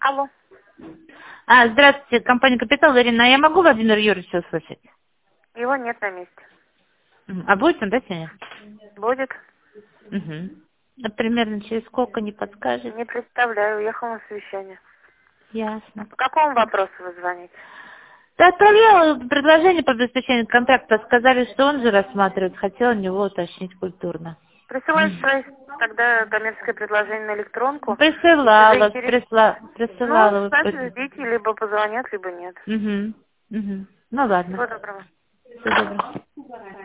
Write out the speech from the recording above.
Алло. Здравствуйте, компания «Капитал», Ирина. Я могу Владимира Юрьевича услышать? Его нет на месте. А будет он, да, сегодня? Будет. А примерно через сколько, не подскажете? Не представляю, уехал на совещание. Ясно. По какому вопросу вы звоните? Да, отправляла предложение по обеспечению контракта. Сказали, что он же рассматривает. Хотела у него уточнить культурно. Присылайте свои тогда коммерческое предложение на электронку. Присылала, Если Ну, присылала. кстати, ждите, либо позвонят, либо нет. Ну ладно. Всего доброго. Всего доброго.